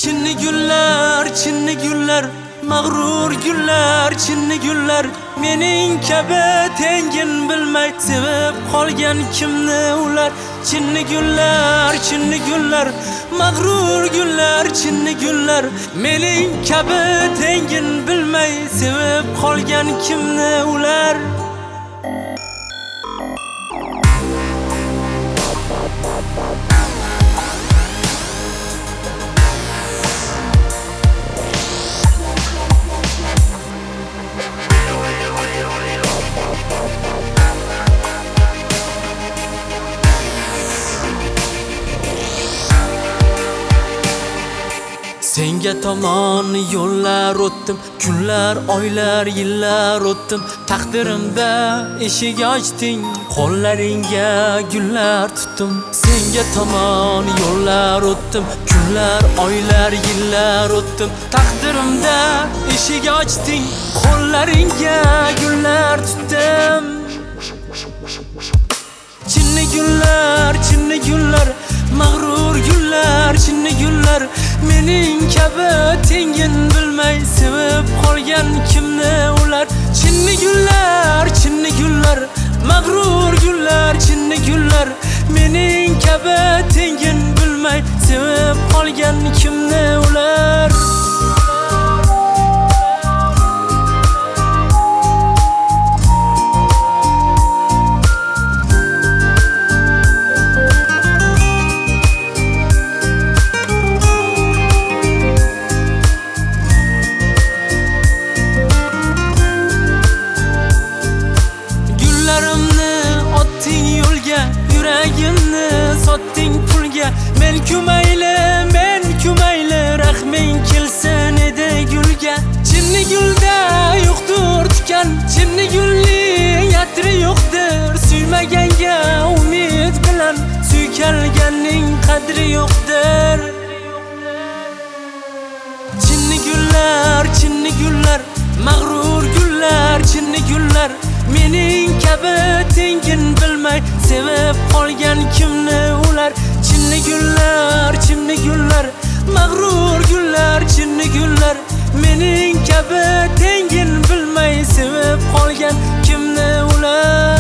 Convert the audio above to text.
Chinni gullar, mag'rur gullar, chinni gullar. Mening kabi tengin bilmay sevib qolgan kimni ular. Chinni gullar, mag'rur gullar, chinni gullar. Mening kabi tengin bilmay sevib qolgan kimni ular. Senga tomon yo'llar o'tdim, kunlar, oylar, yillar o'tdim. Taqdirimda eshik ochding, qo'llaringga gullar tutdim. Senga tomon yo'llar o'tdim, kunlar, oylar, yillar o'tdim. Taqdirimda eshik ochding, qo'llaringga gullar tutdim. Chinni gullar, mag'rur gullar, chinni gullar. Mening kabi tengin bilmay sevib qolgan kimni ular. Chinni gullar, mag'rur gullar, chinni gullar. Mening kabi tengin bilmay sevib qolgan kimni ular. Yuragimni sotding pulga. Men kumayli, rahming kelsin edi gulga. Chinni gulda yo'qdir tikan, chinni gulning atri yo'qdir. Suymaganga umid bilan suykalganning qadri yo'qdir. Chinni gullar, mag'rur gullar, chinni gullar. Mening kabi tengin bilmay sevib qolgan kimni ular. Chinni gullar, mag'rur gullar, chinni gullar. Mening kabi tengin bilmay sevib qolgan kimni ular.